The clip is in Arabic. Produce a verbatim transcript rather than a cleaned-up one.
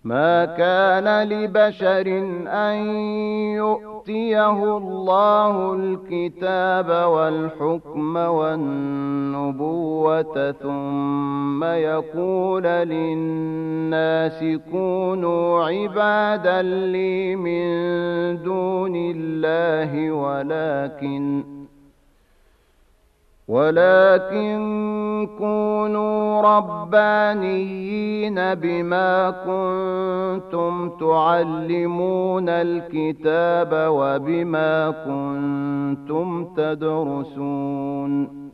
ما كان لبشر أن يؤتيه الله الكتاب والحكم والنبوة ثم يقول للناس كونوا عبادا لي من دون الله ولكن ولكن كونوا ربانيين بما كنتم تعلمون الكتاب وبما كنتم تدرسون